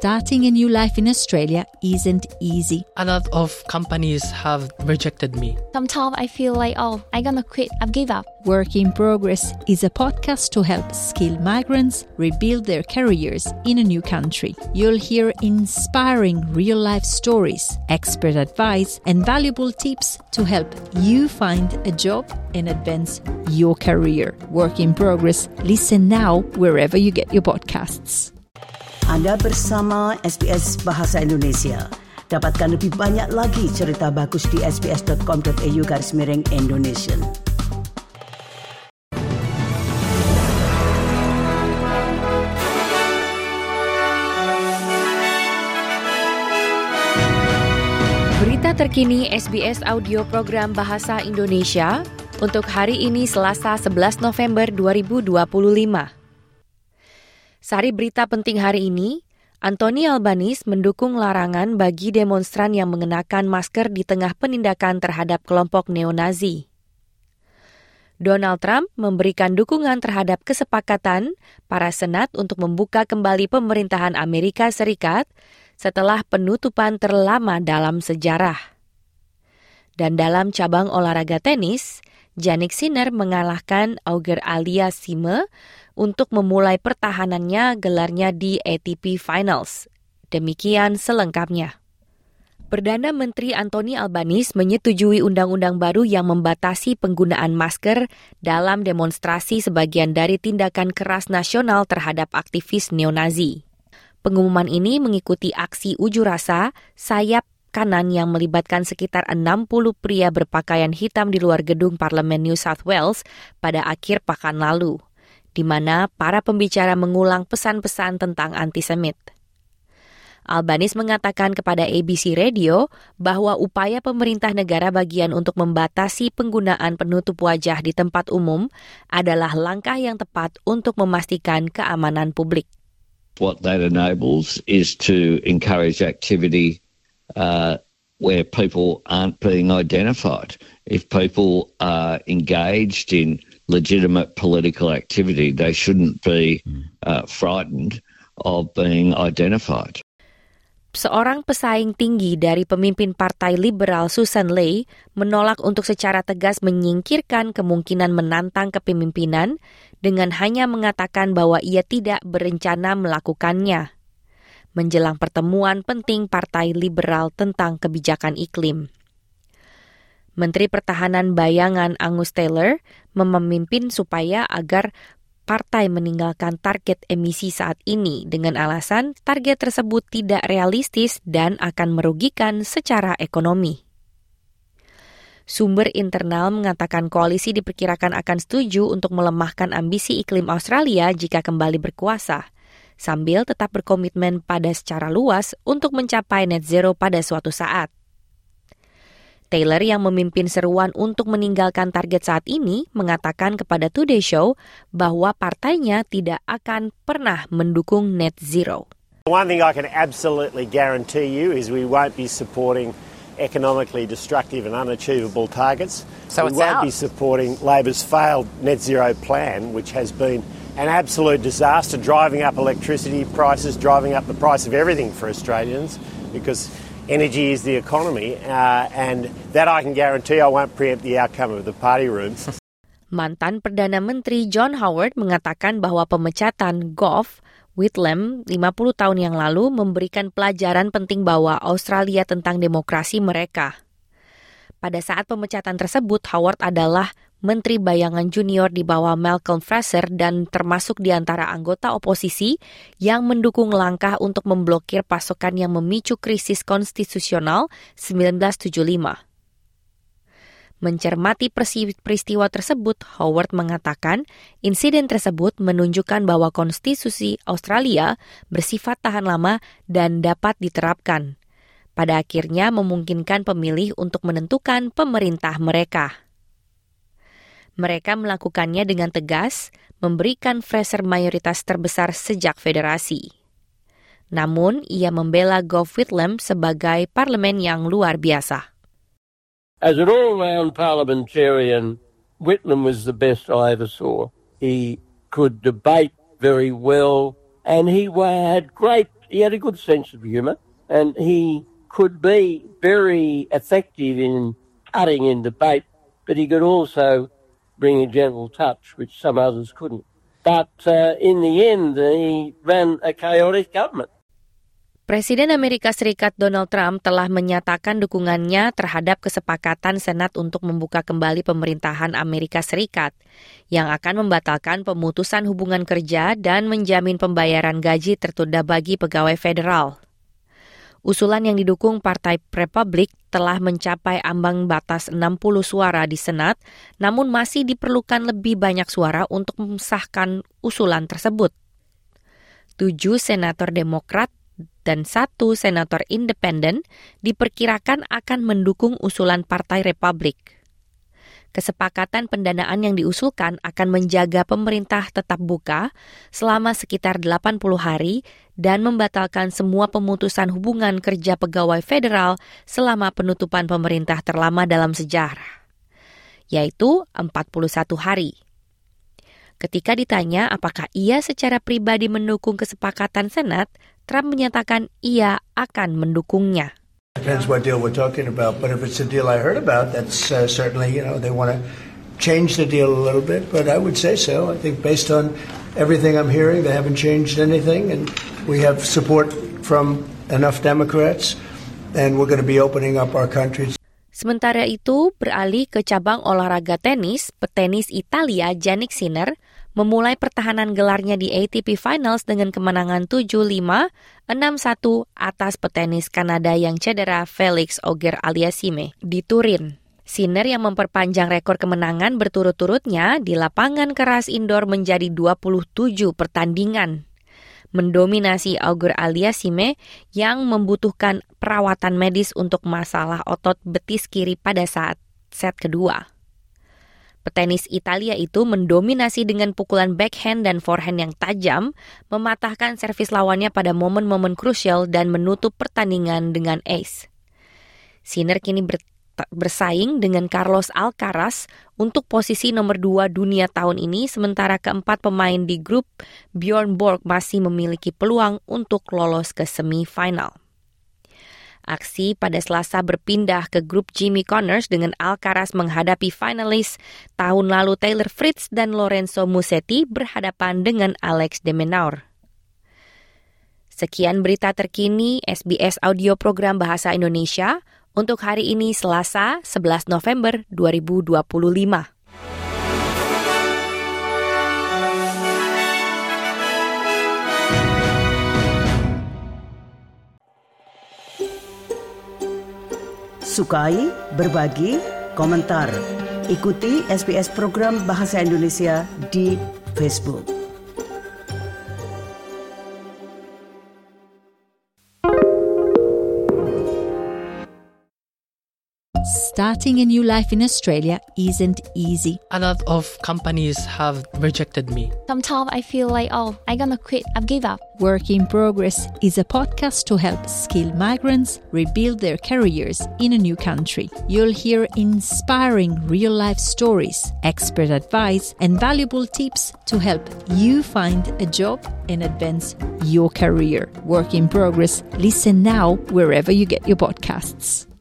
starting a new life in Australia isn't easy. A lot of companies have rejected me. Sometimes I feel like, I'm gonna quit, I've give up. Work in Progress is a podcast to help skilled migrants rebuild their careers in a new country. You'll hear inspiring real-life stories, expert advice, and valuable tips to help you find a job and advance your career. Work in Progress. Listen now wherever you get your podcasts. Anda bersama SBS Bahasa Indonesia. Dapatkan lebih banyak lagi cerita bagus di sbs.com.au/Indonesian. Berita terkini SBS Audio Program Bahasa Indonesia untuk hari ini Selasa 11 November 2025. Sari berita penting hari ini, Anthony Albanese mendukung larangan bagi demonstran yang mengenakan masker di tengah penindakan terhadap kelompok neonazi. Donald Trump memberikan dukungan terhadap kesepakatan para senat untuk membuka kembali pemerintahan Amerika Serikat setelah penutupan terlama dalam sejarah. Dan dalam cabang olahraga tenis, Jannik Sinner mengalahkan Auger Aliassime untuk memulai pertahanannya gelarnya di ATP Finals. Demikian selengkapnya. Perdana Menteri Anthony Albanese menyetujui undang-undang baru yang membatasi penggunaan masker dalam demonstrasi sebagian dari tindakan keras nasional terhadap aktivis neonazi. Pengumuman ini mengikuti aksi unjuk rasa sayap kanan yang melibatkan sekitar 60 pria berpakaian hitam di luar gedung Parlemen New South Wales pada akhir pekan lalu, di mana para pembicara mengulang pesan-pesan tentang antisemit. Albanese mengatakan kepada ABC Radio bahwa upaya pemerintah negara bagian untuk membatasi penggunaan penutup wajah di tempat umum adalah langkah yang tepat untuk memastikan keamanan publik. What that enables is to encourage activity where people aren't being identified. If people are engaged in legitimate political activity, they shouldn't be frightened of being identified. Seorang pesaing tinggi dari pemimpin Partai Liberal Susan Ley menolak untuk secara tegas menyingkirkan kemungkinan menantang kepemimpinan dengan hanya mengatakan bahwa ia tidak berencana melakukannya. Menjelang pertemuan penting Partai Liberal tentang kebijakan iklim. Menteri Pertahanan Bayangan Angus Taylor memimpin supaya agar partai meninggalkan target emisi saat ini dengan alasan target tersebut tidak realistis dan akan merugikan secara ekonomi. Sumber internal mengatakan koalisi diperkirakan akan setuju untuk melemahkan ambisi iklim Australia jika kembali berkuasa, sambil tetap berkomitmen pada secara luas untuk mencapai net zero pada suatu saat. Taylor yang memimpin seruan untuk meninggalkan target saat ini mengatakan kepada Today Show bahwa partainya tidak akan pernah mendukung net zero. One thing I can absolutely guarantee you is we won't be supporting economically destructive and unachievable targets. So we won't be supporting Labor's failed net zero plan, which has been an absolute disaster, driving up electricity prices, driving up the price of everything for Australians, because energy is the economy, and that I can guarantee I won't preempt the outcome of the party room. Mantan Perdana Menteri John Howard mengatakan bahwa pemecatan Gough Whitlam 50 tahun yang lalu memberikan pelajaran penting bahwa Australia tentang demokrasi mereka. Pada saat pemecatan tersebut, Howard adalah Menteri Bayangan Junior di bawah Malcolm Fraser dan termasuk di antara anggota oposisi yang mendukung langkah untuk memblokir pasokan yang memicu krisis konstitusional 1975. Mencermati peristiwa tersebut, Howard mengatakan insiden tersebut menunjukkan bahwa konstitusi Australia bersifat tahan lama dan dapat diterapkan. Pada akhirnya memungkinkan pemilih untuk menentukan pemerintah mereka. Mereka melakukannya dengan tegas, memberikan Fraser mayoritas terbesar sejak federasi. Namun, ia membela Gough Whitlam sebagai parlemen yang luar biasa. As an all-round parliamentarian, Whitlam was the best I ever saw. He could debate very well, and he had great He had a good sense of humour, and he could be very effective in cutting in debate, but he could also bring a gentle touch, which some others couldn't. But in the end, he ran a chaotic government. Presiden Amerika Serikat Donald Trump telah menyatakan dukungannya terhadap kesepakatan Senat untuk membuka kembali pemerintahan Amerika Serikat yang akan membatalkan pemutusan hubungan kerja dan menjamin pembayaran gaji tertunda bagi pegawai federal. Usulan yang didukung Partai Republik telah mencapai ambang batas 60 suara di Senat, namun masih diperlukan lebih banyak suara untuk mensahkan usulan tersebut. 7 senator Demokrat dan 1 senator independen diperkirakan akan mendukung usulan Partai Republik. Kesepakatan pendanaan yang diusulkan akan menjaga pemerintah tetap buka selama sekitar 80 hari dan membatalkan semua pemutusan hubungan kerja pegawai federal selama penutupan pemerintah terlama dalam sejarah, yaitu 41 hari. Ketika ditanya apakah ia secara pribadi mendukung kesepakatan Senat, Trump menyatakan ia akan mendukungnya. Depends what deal we're talking about, but if it's a deal I heard about, that's certainly, they want to change the deal a little bit, but I would say so. I think based on everything I'm hearing, they haven't changed anything, and we have support from enough Democrats, and we're going to be opening up our country. Sementara itu, beralih ke cabang olahraga tenis, petenis Italia Jannik Sinner memulai pertahanan gelarnya di ATP Finals dengan kemenangan 7-5, 6-1 atas petenis Kanada yang cedera Felix Auger-Aliassime di Turin. Sinner yang memperpanjang rekor kemenangan berturut-turutnya di lapangan keras indoor menjadi 27 pertandingan. Mendominasi Auger-Aliassime yang membutuhkan perawatan medis untuk masalah otot betis kiri pada saat set kedua. Petenis Italia itu mendominasi dengan pukulan backhand dan forehand yang tajam, mematahkan servis lawannya pada momen-momen krusial dan menutup pertandingan dengan ace. Sinner kini bersaing dengan Carlos Alcaraz untuk posisi nomor 2 dunia tahun ini, sementara keempat pemain di grup Bjorn Borg masih memiliki peluang untuk lolos ke semifinal. Aksi pada Selasa berpindah ke grup Jimmy Connors dengan Alcaraz menghadapi finalis tahun lalu Taylor Fritz dan Lorenzo Musetti berhadapan dengan Alex de Minaur. Sekian berita terkini SBS Audio Program Bahasa Indonesia untuk hari ini Selasa 11 November 2025. Sukai, berbagi, komentar. Ikuti SBS Program Bahasa Indonesia di Facebook. Starting a new life in Australia isn't easy. A lot of companies have rejected me. Sometimes I feel like, I'm gonna quit. I've give up. Work in Progress is a podcast to help skilled migrants rebuild their careers in a new country. You'll hear inspiring real-life stories, expert advice, and valuable tips to help you find a job and advance your career. Work in Progress. Listen now wherever you get your podcasts.